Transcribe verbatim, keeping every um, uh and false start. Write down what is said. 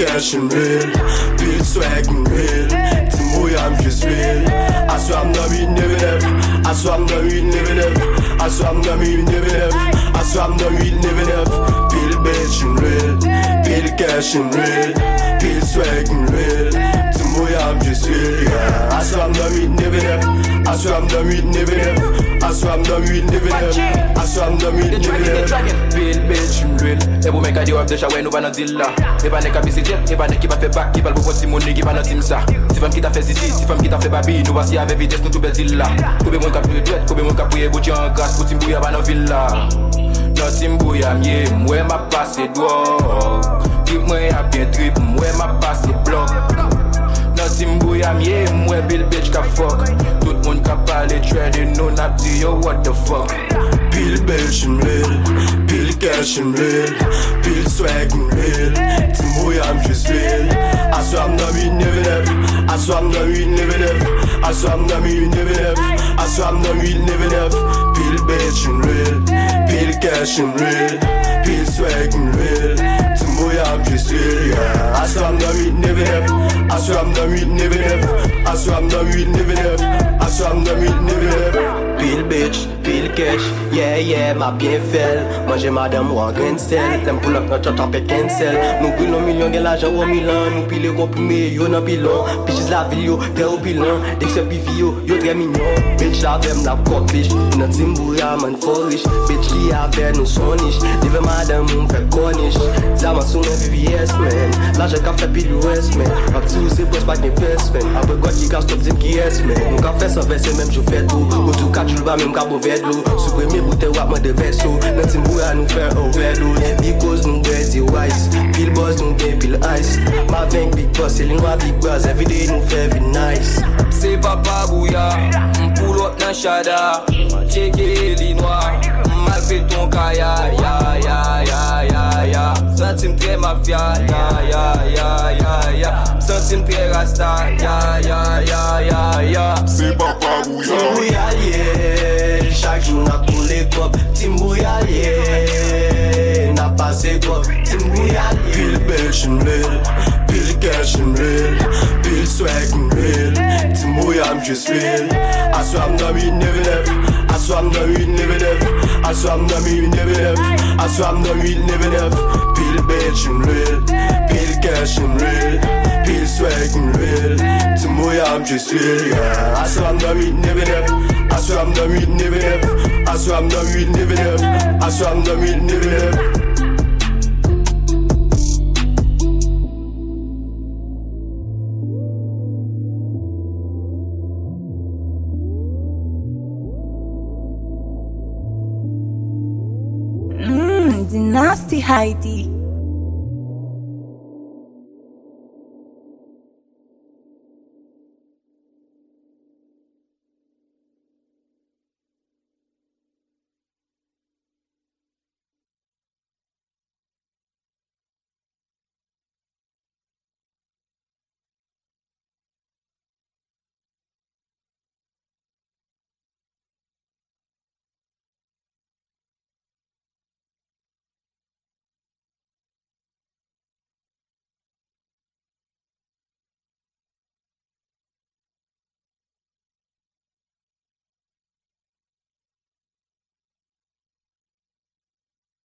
cash and real, pile swag and real. Timbo I'm just real. I swear I'm not reading even if. I swear I'm not reading even if. I swear I'm not reading even if. I swear I'm not reading even if. Pile bitch and real, pile cash and real, pile swag and real. Timbo I'm just real. Yeah. I swear I'm not reading even if. I swear I'm not reading even if. I swear I'm not reading even if. I swear I'm not reading even if. Pile bitch and real. Et vous mettez des de chaway nous va dans deal là. Et pas n'est qu'à visiter, et pas n'est qui va faire back, qui va le beaucoup de money qui va dans team ça. Si femme qui t'a fait ici, si femme qui t'a fait babi, nous voici avec vitesse nous tout bel deal là. Combien mon cap de douette, combien mon cap pour bouger en grâce pour Timbouya va dans villa. Dans Timbouya m'y moi m'a passé drogue. Trip moi a bien trip, moi m'a passé bloc. Dans Timbouya m'y moi bill bitch ka fuck. Tout le monde ka parler trading, no not dit yo what the fuck. Pile bitch and real, pile cash and real, pile swag and real. Timbo I'm just real. I swear I'm not reading even if. I swear I'm not reading even if. I swear I'm not reading even if. I swear I'm not reading even if. Pile bitch and real, pile cash and real, pile swag and real. Timbo I'm just real. Yeah. I swear I'm not reading even if. I swear I'm not reading even if. I swear I'm not reading even if. I swear I'm not reading even if. Pile bitch, pile cash, yeah yeah, m'a bien fait. Manger madame ou en grain de sel. L'aime pull up notre tapé cancel. Nous brûlons millions de l'argent au Milan. Nous pile comprimé, yo nan pilon. Bitches la ville yo, t'es au bilan. Dès que c'est pivi yo, yo très mignon. Bitch la vem la coque bitch. Notre Timbouya man for rich. Bitch li avec nous son niche. Live madame ou m'fait corniche. Zaman sous mes V V S man. L'argent qu'a fait pile U S man. Pas petit ou c'est boss pas d'investment. Après quoi qui cache top dim qui est man. Nous qu'a fait sans verser même je fais tout. Au tout cas tu le vas même qu'à mauvais de l'eau. Sous premier bouteille ou à de vaisseau. Notre Timbouya nous fait overdose. Because nous ready wise. Pile boss nous bien pile ice. Ma vingt big boss c'est l'inois big boss. Everyday nous fait vie nice. C'est papa bouya, m'pull up nan chada. Checké l'inois, malgré ton kaya. Ya ya ya ya ya. Sentime très mafia. Ya ya ya ya ya. Sentime très rasta. Ya ya ya ya ya. C'est papa bouya. Timbouya lié. Chaque jour n'a pour les copes. Timbouya lié. N'a passé cop. Timbouya lié. Pile bitch and real, pile cash and real, pile swag and real. Timbo I'm just real. I swear I'm not reading even if. I swear I'm not reading even if. I swear I'm not reading even if. I swear I'm not reading even if. Pile bitch and real, pile cash and real, pile swag and real. Timbo I'm just real. Yeah. I swear I'm not reading even if. I swear I'm not reading even if. I swear I'm not reading even if. I swear I'm not reading even if. Dynasty Heidi.